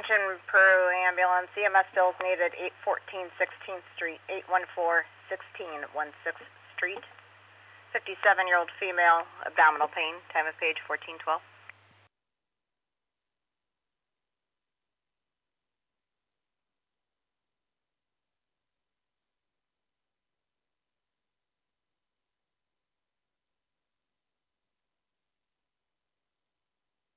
Attention Peru ambulance. EMS bills needed 814 16th Street, 814 16th Street. 57-year-old female, abdominal pain. Time of page 1412.